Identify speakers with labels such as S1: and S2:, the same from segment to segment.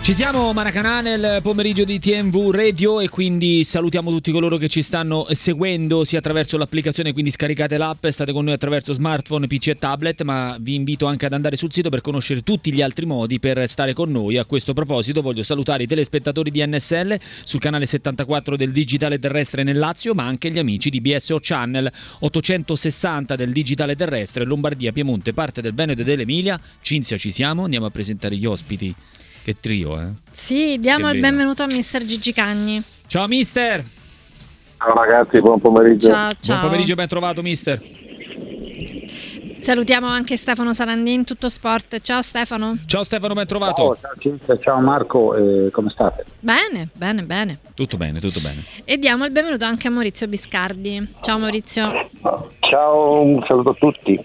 S1: Ci siamo, Maracanã, nel pomeriggio di TMV Radio, e quindi salutiamo tutti coloro che ci stanno seguendo sia attraverso l'applicazione, quindi scaricate l'app, state con noi attraverso smartphone, PC e tablet, ma vi invito anche ad andare sul sito per conoscere tutti gli altri modi per stare con noi. A questo proposito voglio salutare i telespettatori di NSL sul canale 74 del digitale terrestre nel Lazio, ma anche gli amici di BSO Channel 860 del digitale terrestre Lombardia, Piemonte, parte del Veneto e dell'Emilia. Cinzia, ci siamo? Andiamo a presentare gli ospiti. Che trio, eh?
S2: Sì, diamo il benvenuto a mister Gigi Cagni.
S1: Ciao mister!
S3: Ciao ragazzi, buon pomeriggio.
S2: Ciao.
S1: Buon pomeriggio, ben trovato mister.
S2: Salutiamo anche Stefano Sarandin, Tutto Sport. Ciao Stefano.
S1: Ciao Stefano, ben trovato.
S3: Ciao Cinzia, ciao Marco, come state?
S2: Bene.
S1: Tutto bene.
S2: E diamo il benvenuto anche a Maurizio Biscardi. Ciao Maurizio.
S3: Ciao, un saluto a tutti.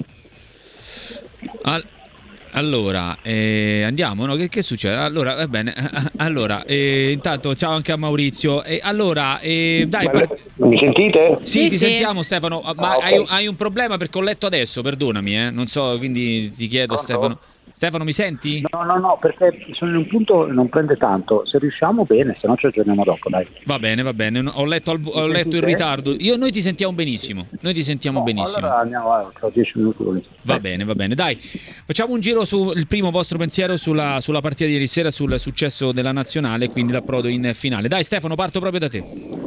S1: Allora, andiamo, no? Che succede? Allora, va bene. Allora, intanto ciao anche a Maurizio. Dai,
S3: Mi sentite?
S1: Sì, ti
S2: sì.
S1: sentiamo Stefano, ma
S3: ok.
S1: hai un problema perché ho letto adesso, perdonami, non so, quindi ti chiedo.
S3: Pronto?
S1: Stefano. Stefano, mi senti?
S3: No, perché sono in un punto non prende tanto. Se riusciamo bene, se no ci aggiorniamo dopo, dai.
S1: Va bene. Ho letto in ritardo. Noi ti sentiamo benissimo.
S3: Allora andiamo, tra 10 minuti.
S1: Va bene, dai. Facciamo un giro sul primo vostro pensiero sulla partita di ieri sera, sul successo della nazionale, quindi l'approdo in finale. Dai Stefano, parto proprio da te.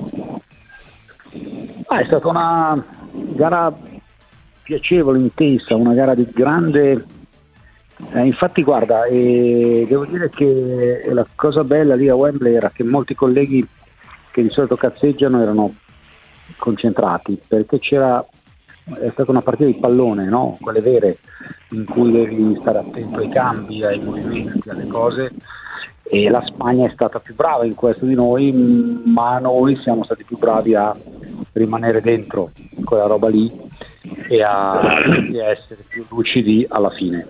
S3: È stata una gara piacevole, intensa, una gara di grande... infatti guarda, devo dire che la cosa bella lì a Wembley era che molti colleghi che di solito cazzeggiano erano concentrati, perché è stata una partita di pallone, no? Quelle vere, in cui devi stare attento ai cambi, ai movimenti, alle cose, e la Spagna è stata più brava in questo di noi, ma noi siamo stati più bravi a rimanere dentro quella roba lì e a essere più lucidi alla fine.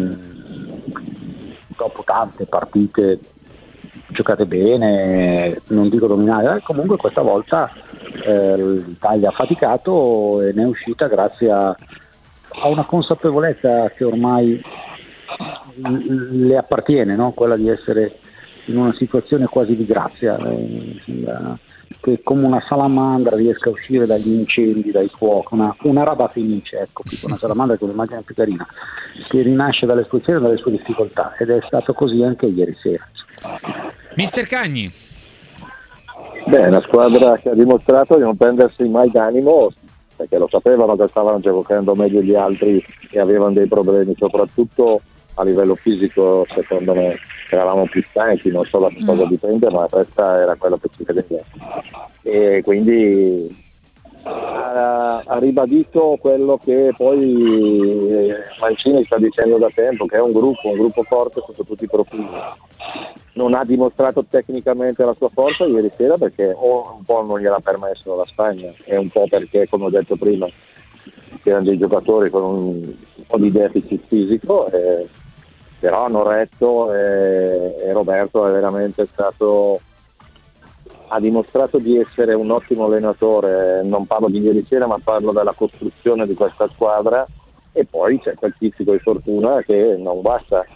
S3: Dopo tante partite giocate bene, non dico dominare, comunque questa volta l'Italia ha faticato e ne è uscita grazie a una consapevolezza che ormai le appartiene, no? Quella di essere in una situazione quasi di grazia, che come una salamandra riesca a uscire dagli incendi, dai fuochi, una raba fenice, ecco, una salamandra che è un'immagine più carina, che rinasce dalle sue cene e dalle sue difficoltà, ed è stato così anche ieri sera.
S1: Mister Cagni.
S4: Beh, una squadra che ha dimostrato di non prendersi mai d'animo, perché lo sapevano che stavano giocando meglio gli altri e avevano dei problemi, soprattutto a livello fisico. Secondo me eravamo più stanchi, non so da cosa dipende, ma questa era quello che ci vedeva. E quindi ha ribadito quello che poi Mancini sta dicendo da tempo, che è un gruppo forte sotto tutti i profili. Non ha dimostrato tecnicamente la sua forza ieri sera, perché o un po' non gliel'ha permesso la Spagna, e un po' perché, come ho detto prima, c'erano dei giocatori con un po' di deficit fisico, però hanno retto, e Roberto è veramente ha dimostrato di essere un ottimo allenatore. Non parlo di ieri sera, ma parlo della costruzione di questa squadra, e poi c'è quel fisico di fortuna che non basta.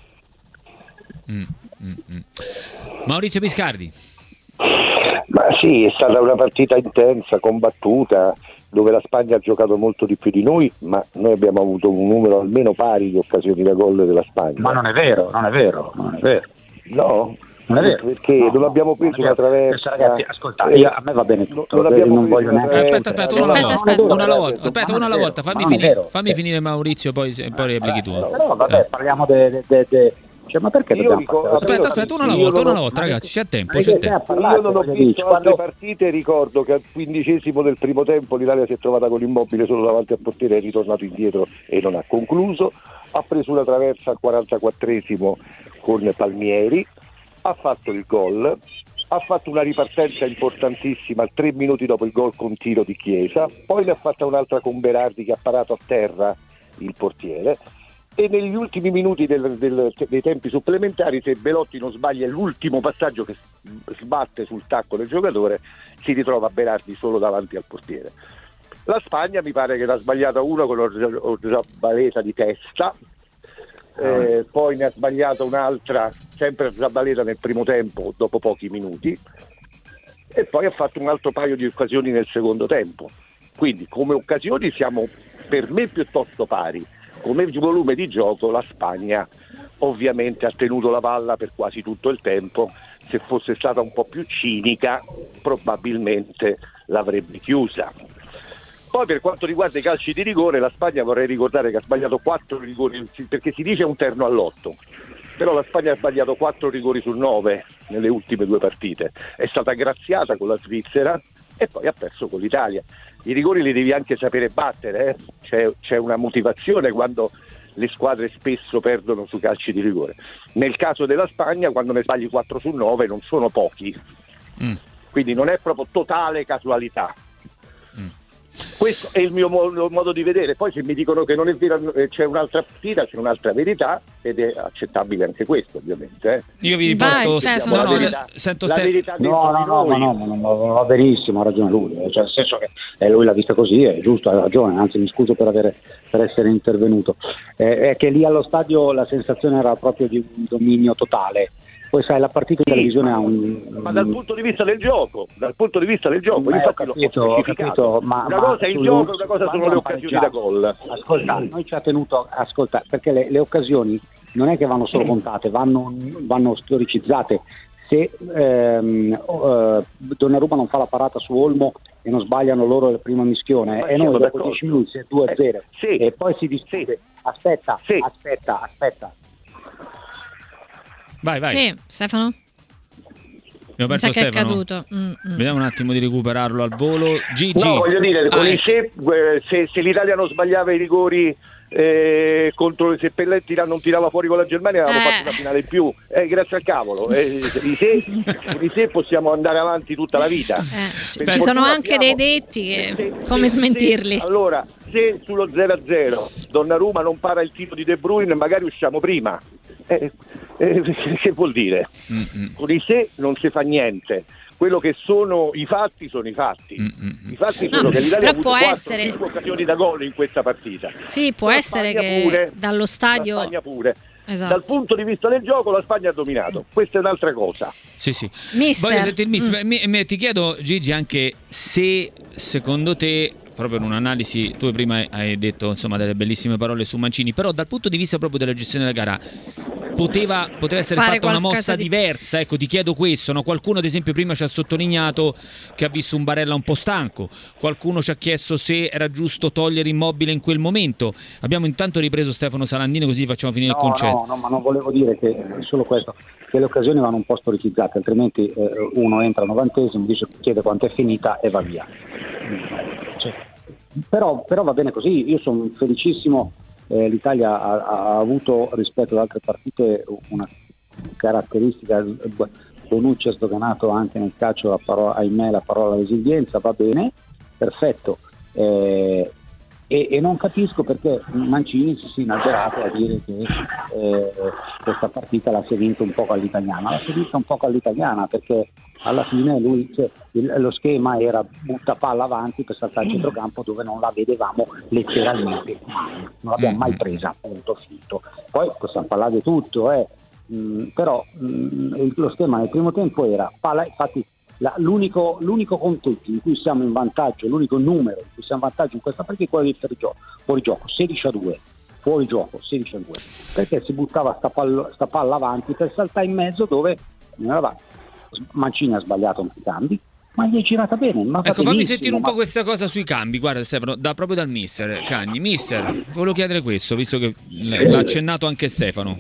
S1: Maurizio Biscardi.
S5: Ma sì, è stata una partita intensa, combattuta, dove la Spagna ha giocato molto di più di noi, ma noi abbiamo avuto un numero almeno pari di occasioni da gol della Spagna.
S3: Ma non è vero.
S5: No?
S3: Non è vero,
S5: perché non abbiamo preso una traversa.
S3: Ragazzi, ascolta, a me va bene tutto, non voglio neanche.
S1: Aspetta, una alla volta. Fammi finire Maurizio, poi replichi tu.
S3: Però vabbè, parliamo cioè, ma perché dobbiamo
S1: aspetta, una alla volta, ragazzi, c'è tempo.
S5: Io non ho visto altre partite, ricordo che al 15° del primo tempo l'Italia si è trovata con l'Immobile solo davanti al portiere, è ritornato indietro e non ha concluso, ha preso una traversa al 44° con Palmieri, ha fatto il gol, ha fatto una ripartenza importantissima 3 minuti dopo il gol con tiro di Chiesa, poi ne ha fatta un'altra con Berardi che ha parato a terra il portiere, e negli ultimi minuti dei tempi supplementari, se Belotti non sbaglia l'ultimo passaggio che sbatte sul tacco del giocatore, si ritrova Berardi solo davanti al portiere. La Spagna mi pare che l'ha sbagliata uno con Balesa di testa, poi ne ha sbagliata un'altra sempre Zabaleta nel primo tempo dopo pochi minuti, e poi ha fatto un altro paio di occasioni nel secondo tempo. Quindi come occasioni siamo per me piuttosto pari. Come volume di gioco la Spagna ovviamente ha tenuto la palla per quasi tutto il tempo. Se fosse stata un po' più cinica probabilmente l'avrebbe chiusa. Poi per quanto riguarda i calci di rigore, la Spagna, vorrei ricordare che ha sbagliato 4 rigori, perché si dice un terno all'8, però la Spagna ha sbagliato 4 rigori su 9 nelle ultime 2 partite, è stata graziata con la Svizzera e poi ha perso con l'Italia. I rigori li devi anche sapere battere, c'è una motivazione quando le squadre spesso perdono su calci di rigore. Nel caso della Spagna, quando ne sbagli 4 su 9 non sono pochi, quindi non è proprio totale casualità. Questo è il mio modo di vedere. Poi se mi dicono che non è vero, c'è un'altra partita, c'è un'altra verità, ed è accettabile anche questo, ovviamente.
S1: Io vi riporto
S3: sento la verità. No, va benissimo, ha ragione lui, cioè nel senso che lui l'ha vista così, è giusto, ha ragione, anzi mi scuso per essere intervenuto. È che lì allo stadio la sensazione era proprio di un dominio totale. Poi sai, la partita in televisione ha
S5: ma dal punto di vista del gioco, infatti
S3: ho capito, ma
S5: una cosa è il gioco, una cosa sono le occasioni da gol.
S3: Ascolta, noi ci ha tenuto, perché le occasioni non è che vanno solo contate, vanno storicizzate. Se Donnarumma non fa la parata su Olmo e non sbagliano loro il primo mischione, e noi dopo 10 minuti è 2-0 e poi si discute. Aspetta.
S1: Vai.
S2: Sì, Stefano?
S1: Abbiamo perso
S2: che
S1: Stefano.
S2: È caduto.
S1: Vediamo un attimo di recuperarlo al volo. Gigi.
S5: No, voglio dire, con se l'Italia non sbagliava i rigori se Pelletti non tirava fuori con la Germania avevamo fatto una finale in più, grazie al cavolo. Con i se possiamo andare avanti tutta la vita.
S2: Ci sono anche dei detti che come smentirli.
S5: Allora, se sullo 0-0 Donnarumma non para il tiro di De Bruyne, magari usciamo prima. Che vuol dire? Con i se non si fa niente. Quello che sono i fatti I fatti sono che l'Italia ha avuto 4-5 occasioni da gol in questa partita.
S2: Sì, può essere che pure, dallo stadio
S5: la Spagna pure.
S2: Esatto.
S5: Dal punto di vista del gioco la Spagna ha dominato. Questa è un'altra cosa.
S1: Sì.
S2: Mister.
S1: Voglio sentire il mister. Ti chiedo, Gigi, anche se secondo te, proprio in un'analisi, tu prima hai detto insomma delle bellissime parole su Mancini, però dal punto di vista proprio della gestione della gara poteva essere fatta una mossa diversa, ecco, ti chiedo questo, no? Qualcuno ad esempio prima ci ha sottolineato che ha visto un Barella un po' stanco, qualcuno ci ha chiesto se era giusto togliere Immobile in quel momento. Abbiamo intanto ripreso Stefano Salandino, così facciamo finire il concetto.
S3: No, ma non volevo dire che solo questo, che le occasioni vanno un po' storicizzate, altrimenti uno entra al 90°, chiede quanto è finita e va via. Però va bene così, io sono felicissimo. L'Italia ha avuto rispetto ad altre partite una caratteristica. Bonucci ha sdoganato anche nel calcio ahimè la parola resilienza, va bene, perfetto, e non capisco perché Mancini si è inalberato a dire che questa partita la si è vinta un po' all'italiana, perché alla fine lui, lo schema era butta palla avanti per saltare il centrocampo, dove non la vedevamo letteralmente mai, non l'abbiamo mai presa, punto finito. Poi possiamo parlare di tutto, però lo schema nel primo tempo era palla, infatti l'unico conteggio in cui siamo in vantaggio, l'unico numero in cui siamo in vantaggio in questa partita è quello del fuorigioco 16-2, fuorigioco 16-2, perché si buttava sta palla avanti per saltare in mezzo dove non era avanti. Mancini ha sbagliato anche i cambi, ma gli è girata bene.
S1: Ecco, fammi sentire un po' questa cosa sui cambi. Guarda Stefano, proprio dal mister Cagni. Mister, volevo chiedere questo, visto che l'ha accennato anche Stefano.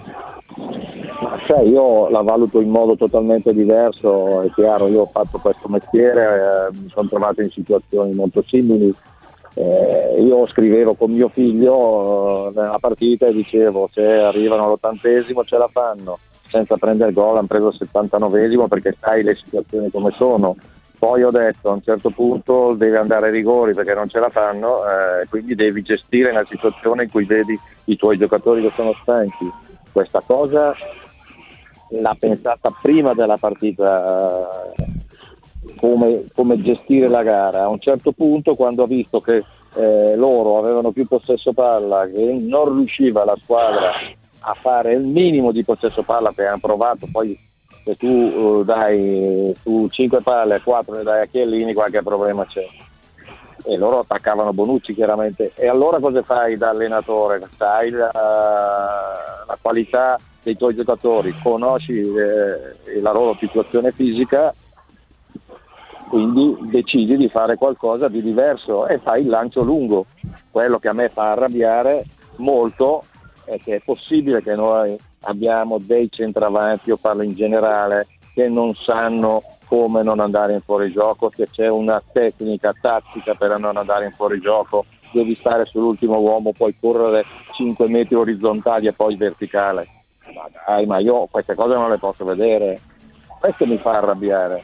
S4: Io la valuto in modo totalmente diverso, è chiaro, io ho fatto questo mestiere, mi sono trovato in situazioni molto simili. Io scrivevo con mio figlio nella partita e dicevo: se arrivano all'80° ce la fanno, senza prendere gol, hanno preso il 79° perché sai le situazioni come sono. Poi ho detto a un certo punto devi andare ai rigori perché non ce la fanno, quindi devi gestire una situazione in cui vedi i tuoi giocatori che sono stanchi. Questa cosa l'ha pensata prima della partita, come gestire la gara. A un certo punto, quando ho visto che loro avevano più possesso palla, che non riusciva la squadra a fare il minimo di possesso palla, che hanno provato. Poi se tu dai su 5 palle 4 ne dai a Chiellini, qualche problema c'è, e loro attaccavano Bonucci chiaramente. E allora cosa fai da allenatore? Sai la qualità dei tuoi giocatori, conosci la loro situazione fisica, quindi decidi di fare qualcosa di diverso e fai il lancio lungo. Quello che a me fa arrabbiare molto è che è possibile che noi abbiamo dei centravanti, io parlo in generale, che non sanno come non andare in fuorigioco, che c'è una tecnica tattica per non andare in fuorigioco, devi stare sull'ultimo uomo, poi correre 5 metri orizzontali e poi verticale. Ma dai, ma io queste cose non le posso vedere, questo mi fa arrabbiare.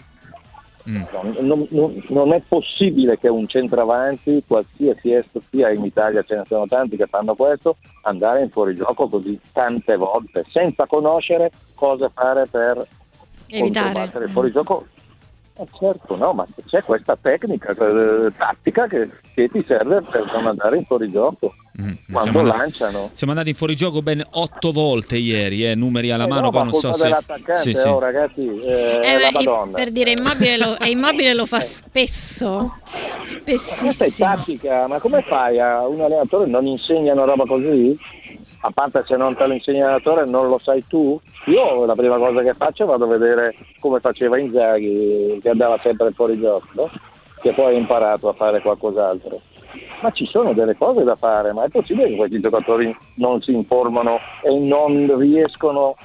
S4: Non è possibile che un centravanti, qualsiasi esso sia, in Italia ce ne sono tanti che fanno questo, andare in fuorigioco così tante volte senza conoscere cosa fare per
S2: evitare
S4: il fuorigioco. Certo, no, ma c'è questa tecnica tattica che ti serve per non andare in fuorigioco quando lanciano.
S1: Siamo andati in fuorigioco ben 8 volte ieri, numeri alla mano,
S4: no,
S1: poi non so se
S4: dell'attaccante, ragazzi, la Madonna.
S2: Per dire Immobile lo fa spesso, spessissimo.
S4: Questa è tattica, ma come fai a un allenatore non insegna una roba così? A parte se non te lo insegna l'allenatore non lo sai tu. Io la prima cosa che faccio vado a vedere come faceva Inzaghi, che andava sempre fuori gioco, no? Che poi ha imparato a fare qualcos'altro. Ma ci sono delle cose da fare, ma è possibile che questi giocatori non si informano e non riescono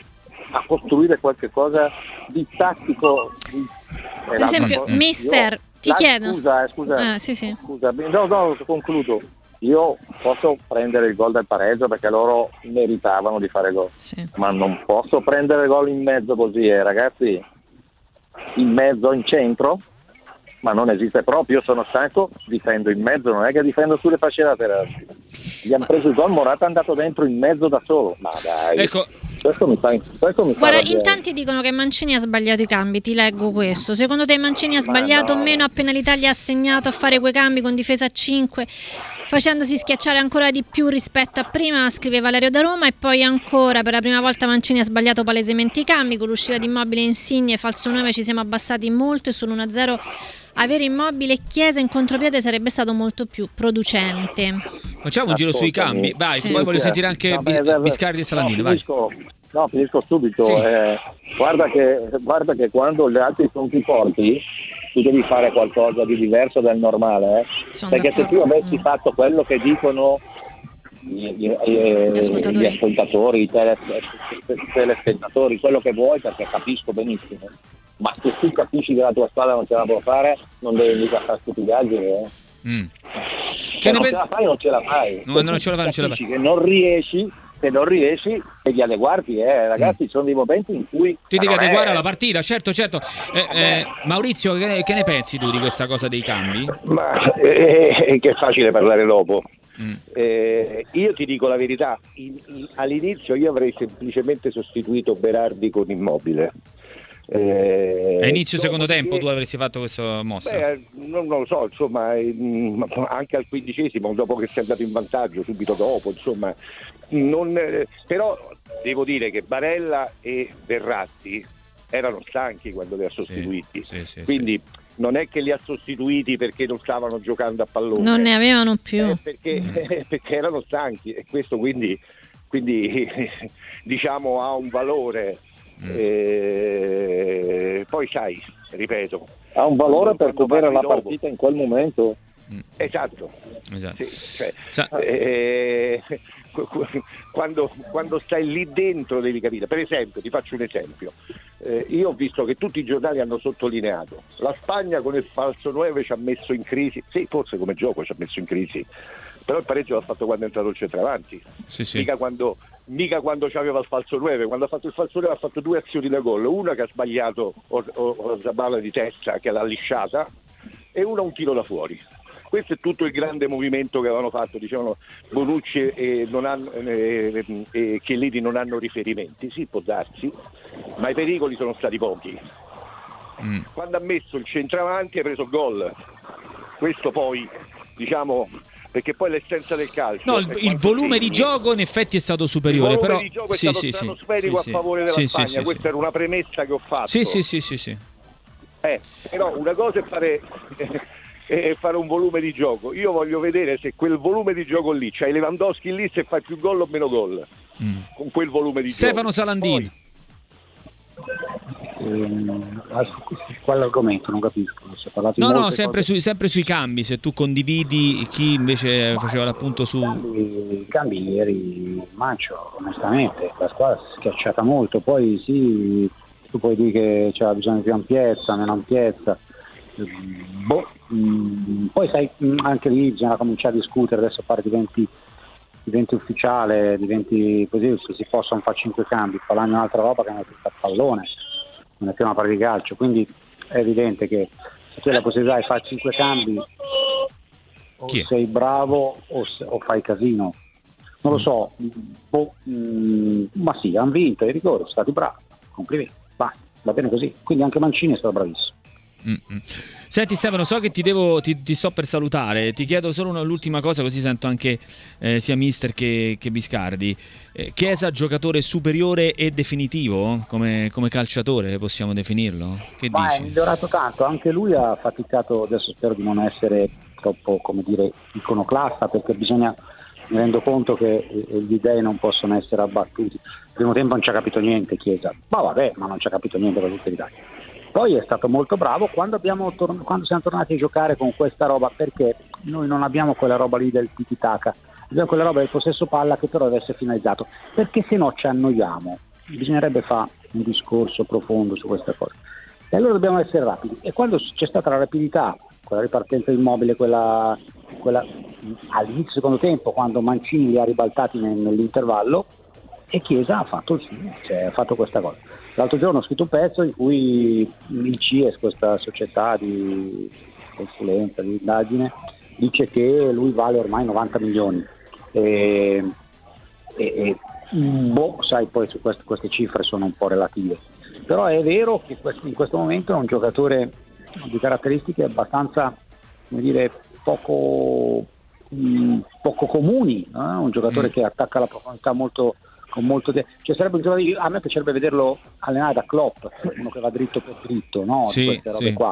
S4: a costruire qualche cosa di tattico?
S2: Per esempio, mister, ti chiedo.
S4: Scusa.
S2: Sì.
S4: Scusa, no, concludo. Io posso prendere il gol del pareggio perché loro meritavano di fare gol, ma non posso prendere gol in mezzo così, ragazzi, in mezzo, in centro, ma non esiste proprio. Io sono stanco, difendo in mezzo, non è che difendo sulle fasce laterali. Gli hanno preso il gol, Morata è andato dentro in mezzo da solo, ma dai,
S1: ecco.
S4: Questo mi fa
S2: Guarda, in tanti dicono che Mancini ha sbagliato i cambi, ti leggo questo. Secondo te Mancini ha sbagliato o meno appena l'Italia ha segnato a fare quei cambi con difesa a 5, facendosi schiacciare ancora di più rispetto a prima, scrive Valerio da Roma. E poi ancora, per la prima volta Mancini ha sbagliato palesemente i cambi, con l'uscita di Immobile, Insigne, falso 9 ci siamo abbassati molto, e sull'1-0 avere Immobile e Chiesa in contropiede sarebbe stato molto più producente.
S1: Facciamo un giro sui cambi, vai, poi voglio sentire anche Biscardi e Salandino, vai.
S4: Finisco subito.
S1: Sì.
S4: Guarda che quando gli altri sono più forti tu devi fare qualcosa di diverso dal normale, perché se tu avessi fatto quello che dicono gli ascoltatori, i telespettatori, quello che vuoi, perché capisco benissimo, ma se tu capisci che la tua squadra non ce la può fare, non devi mica fare stupidaggini,
S1: Che
S4: non ce la fai, non ce la fai.
S1: Non ce la fai.
S4: Che non riesci devi adeguarti, ragazzi, sono dei momenti in cui
S1: ti devi adeguare alla partita, certo. Maurizio, che ne pensi tu di questa cosa dei cambi?
S5: Ma che è facile parlare dopo. Io ti dico la verità, all'inizio io avrei semplicemente sostituito Berardi con Immobile.
S1: A inizio secondo tempo tu avresti fatto questa mossa?
S5: Non lo so, insomma, anche al 15°, dopo che sei andato in vantaggio, subito dopo, insomma, però devo dire che Barella e Verratti erano stanchi quando li ha sostituiti, quindi non è che li ha sostituiti perché non stavano giocando a pallone,
S2: non ne avevano più,
S5: perché erano stanchi, e questo quindi diciamo ha un valore. Poi sai, ripeto,
S4: ha un valore per coprire la partita in quel momento.
S5: Esatto. Sì, quando stai lì dentro devi capire. Per esempio, ti faccio un esempio, io ho visto che tutti i giornali hanno sottolineato la Spagna con il falso 9 ci ha messo in crisi, sì, forse come gioco ci ha messo in crisi, però il pareggio l'ha fatto quando è entrato il centravanti, mica quando c'aveva il falso 9. Quando ha fatto il falso 9 ha fatto 2 azioni da gol, una che ha sbagliato Zabala di testa, che l'ha lisciata, e una un tiro da fuori. Questo è tutto il grande movimento che avevano fatto, dicevano Bonucci e Chiellini non hanno riferimenti, sì, può darsi, ma i pericoli sono stati pochi. Quando ha messo il centravanti ha preso il gol. Questo poi, diciamo, perché poi l'essenza del calcio.
S1: No, il volume di gioco in effetti è stato superiore,
S5: il volume
S1: però
S5: di gioco è stato stratosferico a favore della Spagna. Questa era una premessa che ho fatto.
S1: Sì.
S5: Però una cosa è fare un volume di gioco. Io voglio vedere se quel volume di gioco lì, c'hai Lewandowski lì, se fai più gol o meno gol con quel volume di
S1: Stefano
S5: gioco.
S1: Salandini.
S3: Quale argomento? Non capisco.
S1: No, sempre sui cambi, se tu condividi chi invece faceva l'appunto su...
S3: I cambi ieri Mancio, onestamente, la squadra si è schiacciata molto, poi sì, tu puoi dire che c'era bisogno di più ampiezza, meno ampiezza, poi sai, anche lì bisogna cominciare a discutere, adesso diventi ufficiale, diventi così, se si possono fare 5 cambi, poi l'anno un'altra roba che non è tutta a pallone, non è più una partita di calcio, quindi è evidente che se tu hai la possibilità di fare 5 cambi o sei bravo o fai casino, non lo so, ma sì, hanno vinto i rigori, sono stati bravi, complimenti, va bene così, quindi anche Mancini è stato bravissimo.
S1: Senti Stefano, so che ti sto per salutare, ti chiedo solo l'ultima cosa, così sento anche sia mister che Biscardi. Chiesa giocatore superiore e definitivo come calciatore, possiamo definirlo? Che dici?
S3: È migliorato tanto, anche lui ha faticato, adesso spero di non essere troppo, come dire, iconoclasta, perché mi rendo conto che gli dei non possono essere abbattuti. Il primo tempo non ci ha capito niente Chiesa, ma non ci ha capito niente per tutta l'Italia. Poi è stato molto bravo quando siamo tornati a giocare con questa roba, perché noi non abbiamo quella roba lì del tiki-taka, abbiamo quella roba del possesso palla che però deve essere finalizzato, perché se no ci annoiamo. Bisognerebbe fare un discorso profondo su questa cosa. E allora dobbiamo essere rapidi. E quando c'è stata la rapidità, quella ripartenza Immobile, quella all'inizio del secondo tempo, quando Mancini li ha ribaltati nell'intervallo, e Chiesa ha fatto ha fatto questa cosa. L'altro giorno ho scritto un pezzo in cui il CIES, questa società di consulenza, di indagine, dice che lui vale ormai 90 milioni. Sai, poi su queste cifre sono un po' relative. Però è vero che in questo momento è un giocatore di caratteristiche abbastanza, come dire, poco comuni, un giocatore che attacca la profondità sarebbe un giocatore, a me piacerebbe vederlo allenare da Klopp, uno che va dritto per dritto, no? Di queste robe qua.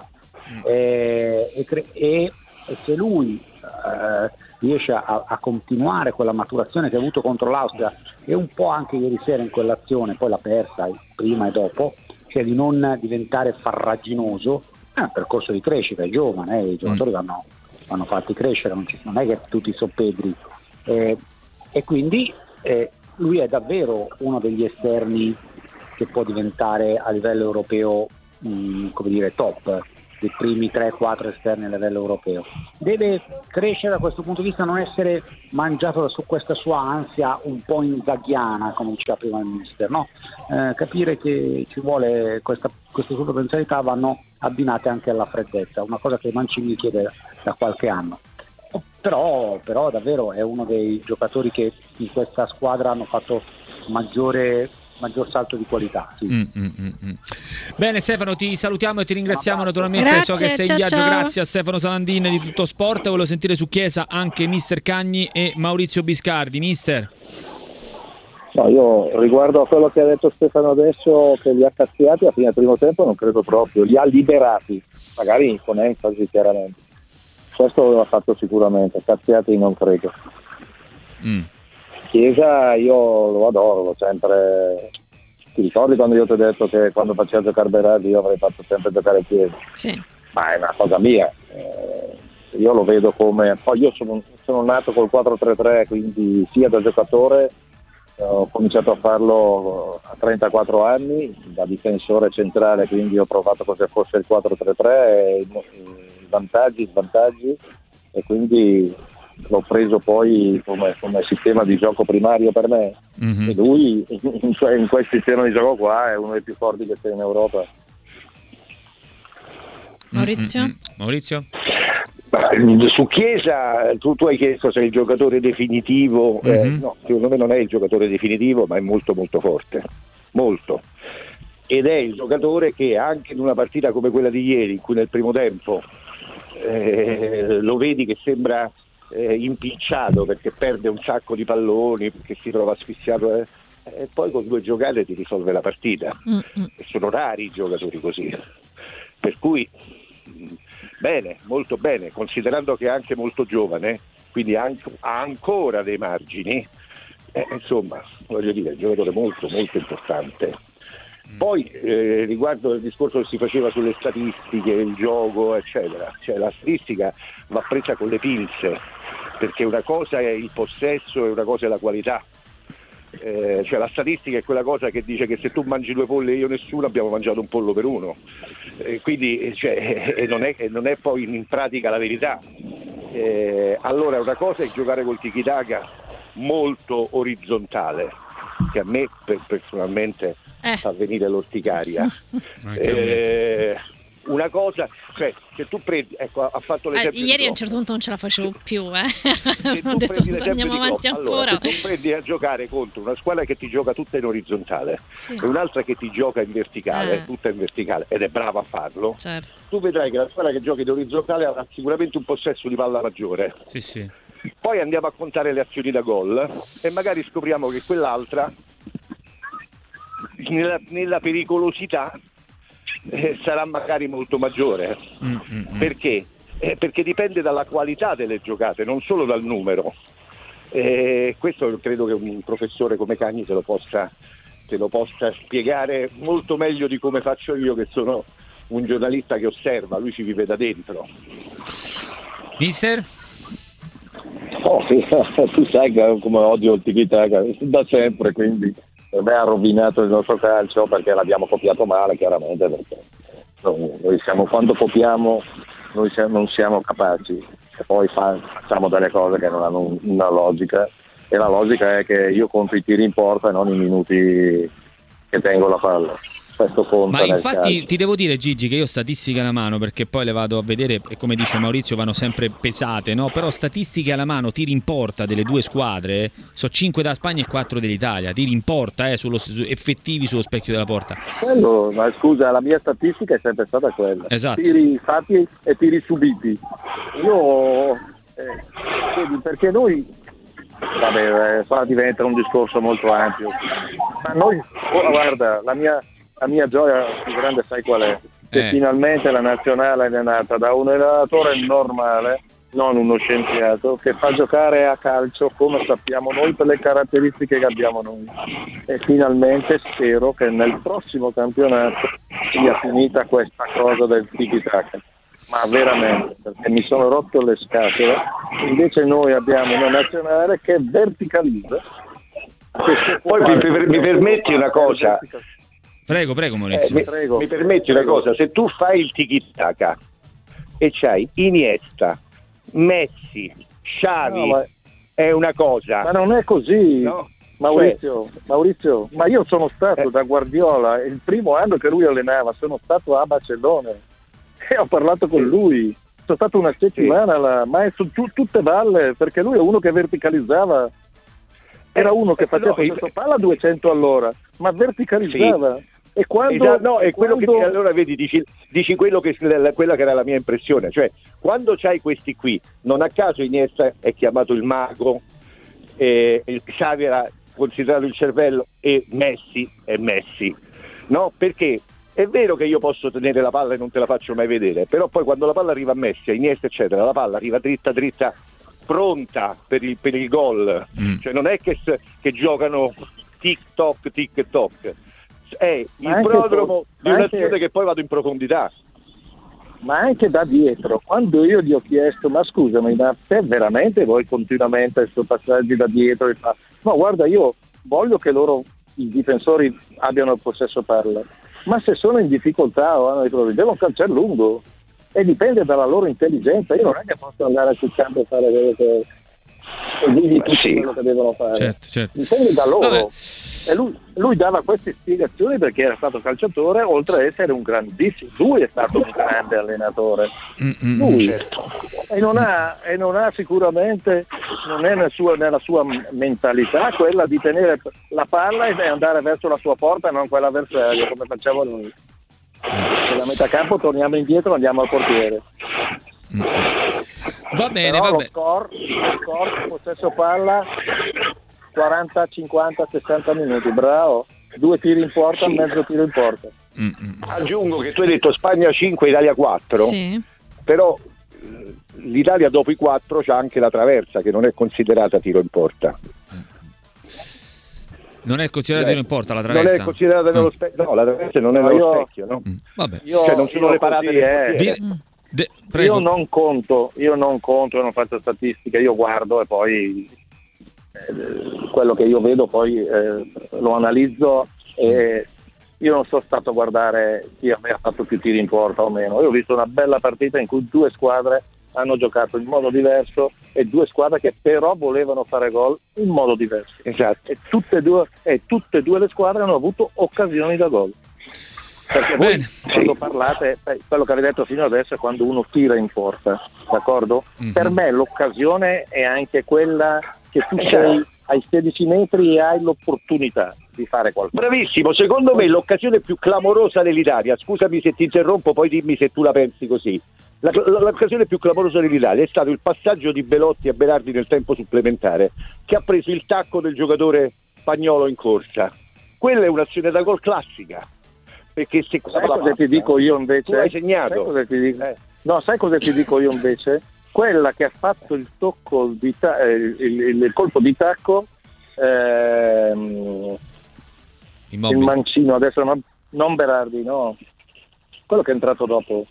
S3: E se lui riesce a continuare quella maturazione che ha avuto contro l'Austria e un po' anche ieri sera in quell'azione, poi l'ha persa prima e dopo, cioè di non diventare farraginoso, è un percorso di crescita, è giovane, i giocatori vanno fatti crescere, non è che tutti sono pedri, e quindi lui è davvero uno degli esterni che può diventare a livello europeo, come dire, top, dei primi 3-4 esterni a livello europeo. Deve crescere da questo punto di vista, non essere mangiato su questa sua ansia un po' inzaghiana, come diceva prima il mister, no? Capire che ci vuole queste sue potenzialità vanno abbinate anche alla freddezza, una cosa che Mancini chiede da qualche anno. Però davvero è uno dei giocatori che in questa squadra hanno fatto maggior salto di qualità. Sì.
S1: Bene Stefano, ti salutiamo e ti ringraziamo naturalmente.
S2: Grazie,
S1: so che sei in viaggio.
S2: ciao.
S1: Grazie a Stefano Salandin di Tutto Sport. Volevo sentire su Chiesa anche mister Cagni e Maurizio Biscardi. Mister?
S4: No, io riguardo a quello che ha detto Stefano adesso, che li ha cazziati a fine primo tempo, non credo proprio, li ha liberati, magari con enfasi chiaramente. Questo l'ha fatto sicuramente, cazziati non credo. Chiesa io lo adoro, l'ho sempre... Ti ricordi quando io ti ho detto che quando faceva giocare Berardi io avrei fatto sempre giocare Chiesa?
S2: Sì.
S4: Ma è una cosa mia, io lo vedo come... Poi io sono nato col 4-3-3, quindi sia da giocatore, ho cominciato a farlo a 34 anni, da difensore centrale, quindi ho provato cosa fosse il 4-3-3, i vantaggi, i svantaggi, e quindi l'ho preso poi come sistema di gioco primario per me. E lui in quel sistema di gioco qua è uno dei più forti che c'è in Europa.
S2: Maurizio?
S5: Su Chiesa tu hai chiesto se è il giocatore definitivo. No, secondo me non è il giocatore definitivo, ma è molto molto forte, molto, ed è il giocatore che anche in una partita come quella di ieri, in cui nel primo tempo lo vedi che sembra impicciato perché perde un sacco di palloni, perché si trova asfissiato, e poi con 2 giocate ti risolve la partita. E sono rari i giocatori così, per cui bene, molto bene, considerando che è anche molto giovane, quindi ha ancora dei margini, insomma, voglio dire, è un giocatore molto molto importante. Poi riguardo il discorso che si faceva sulle statistiche, il gioco eccetera, cioè la statistica va presa con le pinze, perché una cosa è il possesso e una cosa è la qualità. Cioè la statistica è quella cosa che dice che se tu mangi 2 polli e io nessuno, abbiamo mangiato un pollo per uno, quindi non è poi in pratica la verità. Allora una cosa è giocare col tiki-taka molto orizzontale, che a me personalmente fa venire l'orticaria. Una cosa, cioè se tu prendi, ecco, ha fatto l'esempio
S2: ieri a un certo punto non ce la facevo più, ho detto andiamo avanti ancora.
S5: Se tu prendi a giocare contro una squadra che ti gioca tutta in orizzontale e un'altra che ti gioca in verticale, tutta in verticale, ed è brava a farlo,
S2: certo,
S5: tu vedrai che la squadra che gioca in orizzontale avrà sicuramente un possesso di palla maggiore.
S1: Sì.
S5: Poi andiamo a contare le azioni da gol e magari scopriamo che quell'altra nella pericolosità sarà magari molto maggiore. Perché? Perché dipende dalla qualità delle giocate, non solo dal numero. Questo credo che un professore come Cagni te lo possa spiegare molto meglio di come faccio io, che sono un giornalista che osserva, lui ci vive da dentro.
S1: Mister?
S4: Sì, tu sai come odio il tiki-taka da sempre, quindi per me ha rovinato il nostro calcio, perché l'abbiamo copiato male, chiaramente, perché noi quando copiamo non siamo capaci, e poi facciamo delle cose che non hanno una logica, e la logica è che io conto i tiri in porta e non i minuti che tengo la palla.
S1: Ma infatti ti devo dire, Gigi, che io statistiche alla mano, perché poi le vado a vedere e come dice Maurizio vanno sempre pesate, no? Però statistiche alla mano, tiri in porta delle 2 squadre, so 5 della Spagna e 4 dell'Italia, tiri in porta effettivi sullo specchio della porta.
S4: Ma scusa, la mia statistica è sempre stata quella.
S1: Esatto.
S4: Tiri fatti e tiri subiti. Io perché noi qua diventa un discorso molto ampio, ma noi guarda, la mia gioia più grande sai qual è? Che finalmente la nazionale è nata da un allenatore normale, non uno scienziato, che fa giocare a calcio come sappiamo noi, per le caratteristiche che abbiamo noi, e finalmente spero che nel prossimo campionato sia finita questa cosa del tiki-taka, ma veramente, perché mi sono rotto le scatole. Invece noi abbiamo una nazionale che verticalizza.
S5: Poi mi permetti una cosa?
S1: Prego Maurizio.
S5: Mi permetti una cosa? Se tu fai il tiki-taka e c'hai Iniesta, Messi, Xavi, è una cosa.
S4: Ma non è così, no? Maurizio, ma io sono stato da Guardiola il primo anno che lui allenava, sono stato a Barcellona e ho parlato con lui, sono stato una settimana là, ma sono tutte balle, perché lui è uno che verticalizzava, era uno che faceva palla a 200 all'ora, ma verticalizzava. E quando,
S5: quello che allora vedi, dici quella che era la mia impressione, cioè quando c'hai questi qui, non a caso Iniesta è chiamato il mago, il Xavi era considerato il cervello e Messi è Messi, no? Perché è vero che io posso tenere la palla e non te la faccio mai vedere, però poi quando la palla arriva a Messi, a Iniesta eccetera, la palla arriva dritta pronta per il gol, cioè non è che giocano tic-toc, è il prodromo di un'azione che poi vado in profondità.
S4: Ma anche da dietro, quando io gli ho chiesto, ma scusami, ma te veramente vuoi continuamente questo passaggi da dietro? No, guarda, io voglio che i difensori abbiano il possesso palla, ma se sono in difficoltà o hanno dei problemi devono calciare lungo, e dipende dalla loro intelligenza. Io non è che posso andare sul campo e fare quello che quello che devono fare,
S1: certo.
S4: Dipende da loro. Vabbè. E lui dava queste spiegazioni perché era stato calciatore, oltre ad essere un grandissimo, lui è stato un grande allenatore, lui, certo. e non ha sicuramente, non è nella sua mentalità quella di tenere la palla e andare verso la sua porta e non quella avversaria come facciamo noi. Da metà campo torniamo indietro, andiamo al portiere.
S1: Va bene,
S4: Però
S1: va bene.
S4: lo score, possesso palla 40, 50, 60 minuti, bravo. 2 tiri in porta, mezzo tiro in porta.
S5: Aggiungo che tu hai detto Spagna 5, Italia 4,
S2: Sì.
S5: però l'Italia dopo i 4 c'ha anche la traversa che non è considerata tiro in porta.
S1: Non è considerato tiro in porta la traversa?
S5: Non è considerata nello specchio, no, la traversa non è nello specchio, no?
S1: Vabbè.
S5: Cioè non sono le parate del portiere.
S1: Prego.
S4: Io non conto, io non faccio statistica, io guardo e poi quello che io vedo poi lo analizzo e io non sono stato a guardare chi ha fatto più tiri in porta o meno. Io ho visto una bella partita in cui 2 squadre hanno giocato in modo diverso e 2 squadre che però volevano fare gol in modo diverso.
S5: Esatto.
S4: E tutte e due le squadre hanno avuto occasioni da gol. Perché voi quando parlate, quello che avete detto fino adesso è quando uno tira in porta, d'accordo? Per me l'occasione è anche quella che tu sei ai 16 metri e hai l'opportunità di fare qualcosa.
S5: Bravissimo, secondo me l'occasione più clamorosa dell'Italia, scusami se ti interrompo, poi dimmi se tu la pensi così. L'occasione più clamorosa dell'Italia è stato il passaggio di Belotti a Berardi nel tempo supplementare, che ha preso il tacco del giocatore spagnolo in corsa. Quella è un'azione da gol classica. Perché se
S4: sai cosa ti dico io invece?
S5: Tu hai segnato.
S4: Sai cosa ti dico? No, sai cosa ti dico io invece? Quella che ha fatto il tocco il colpo di tacco il mancino adesso non Berardi, no, quello che è entrato dopo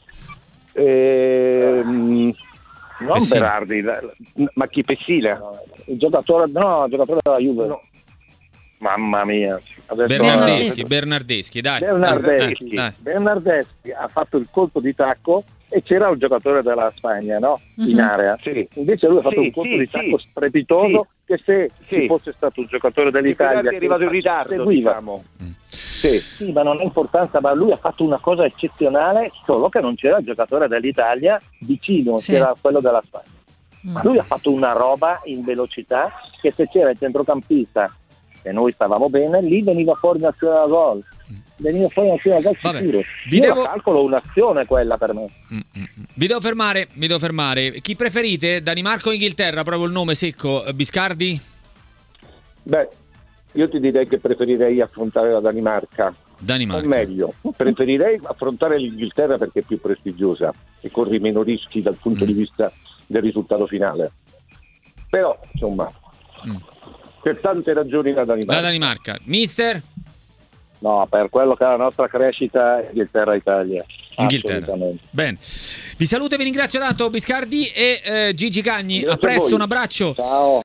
S4: non
S1: Pessina.
S4: Berardi,
S5: ma chi Pessina?
S4: il giocatore della Juve. No. Mamma mia, adesso
S1: Bernardeschi, dai.
S4: Bernardeschi ha fatto il colpo di tacco e c'era un giocatore della Spagna, no? In area.
S5: Sì.
S4: Invece lui ha fatto un colpo di tacco strepitoso che se ci fosse stato un giocatore dell'Italia
S5: è arrivato in ritardo,
S4: seguiva.
S5: diciamo.
S4: Sì, ma non ha importanza, ma lui ha fatto una cosa eccezionale, solo che non c'era il giocatore dell'Italia vicino, c'era quello della Spagna. Lui ha fatto una roba in velocità che se c'era il centrocampista e noi stavamo bene, lì veniva fuori un'azione da gol. Veniva fuori un'azione da gol sicuro. Io calcolo un'azione quella per me.
S1: Vi devo fermare. Chi preferite? Danimarca o Inghilterra? Proprio il nome secco. Biscardi?
S5: Beh, io ti direi che preferirei affrontare la Danimarca. O meglio, preferirei affrontare l'Inghilterra perché è più prestigiosa e corri meno rischi dal punto di vista del risultato finale. Però, insomma, per tante ragioni la Danimarca.
S1: Mister?
S4: No, per quello che è la nostra crescita, Inghilterra-Italia.
S1: Inghilterra. Bene. Vi saluto e vi ringrazio tanto Biscardi e Gigi Cagni.
S5: Grazie
S1: a presto, un abbraccio.
S4: Ciao.